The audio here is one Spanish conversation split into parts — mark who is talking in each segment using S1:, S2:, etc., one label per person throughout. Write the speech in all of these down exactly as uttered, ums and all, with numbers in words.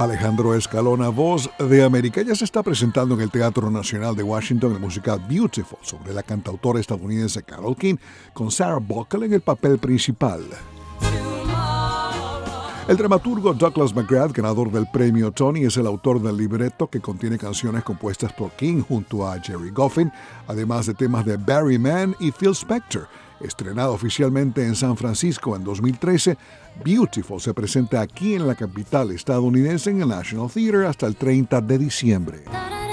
S1: Alejandro Escalona, voz de América. Ya se está presentando en el Teatro Nacional de Washington el musical Beautiful, sobre la cantautora estadounidense Carole King, con Sarah Buckle en el papel principal. El dramaturgo Douglas McGrath, ganador del premio Tony, es el autor del libreto que contiene canciones compuestas por King junto a Jerry Goffin, además de temas de Barry Mann y Phil Spector. Estrenado oficialmente en San Francisco en dos mil trece, Beautiful se presenta aquí en la capital estadounidense en el National Theatre hasta el treinta de diciembre.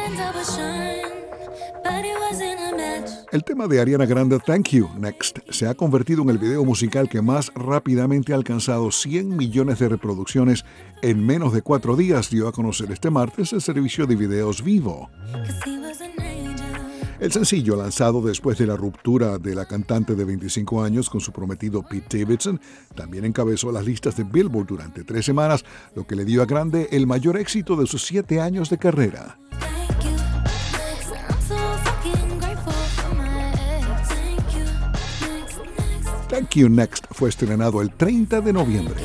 S1: El tema de Ariana Grande, Thank You, Next, se ha convertido en el video musical que más rápidamente ha alcanzado cien millones de reproducciones en menos de cuatro días, dio a conocer este martes el servicio de videos Vivo. El sencillo, lanzado después de la ruptura de la cantante de veinticinco años con su prometido Pete Davidson, también encabezó las listas de Billboard durante tres semanas, lo que le dio a Grande el mayor éxito de sus siete años de carrera. Thank You Next fue estrenado el treinta de noviembre.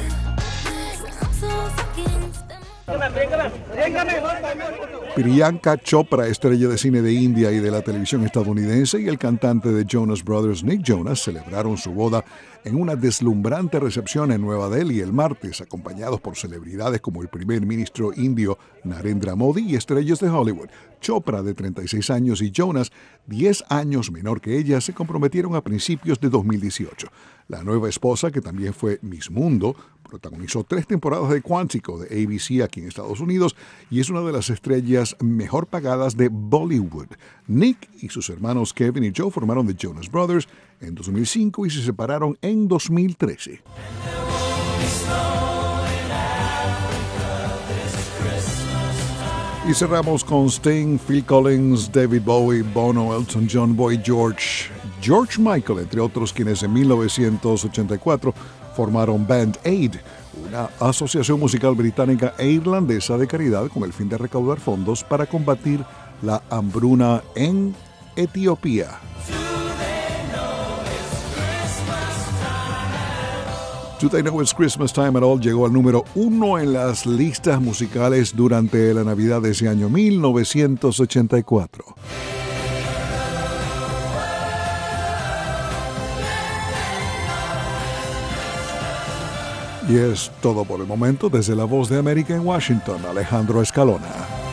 S1: Priyanka Chopra, estrella de cine de India y de la televisión estadounidense, y el cantante de Jonas Brothers, Nick Jonas, celebraron su boda en una deslumbrante recepción en Nueva Delhi el martes, acompañados por celebridades como el primer ministro indio Narendra Modi y estrellas de Hollywood. Chopra, de treinta y seis años, y Jonas, diez años menor que ella, se comprometieron a principios de dos mil dieciocho. La nueva esposa, que también fue Miss Mundo, protagonizó tres temporadas de Quántico de A B C aquí en Estados Unidos y es una de las estrellas mejor pagadas de Bollywood. Nick y sus hermanos Kevin y Joe formaron The Jonas Brothers en dos mil cinco y se separaron en dos mil trece. Y cerramos con Sting, Phil Collins, David Bowie, Bono, Elton John, Boy George, George Michael, entre otros, quienes en mil novecientos ochenta y cuatro formaron Band Aid, una asociación musical británica e irlandesa de caridad con el fin de recaudar fondos para combatir la hambruna en Etiopía. Do They Know It's Christmas Time at All llegó al número uno en las listas musicales durante la Navidad de ese año mil novecientos ochenta y cuatro. Y es todo por el momento. Desde La Voz de América en Washington, Alejandro Escalona.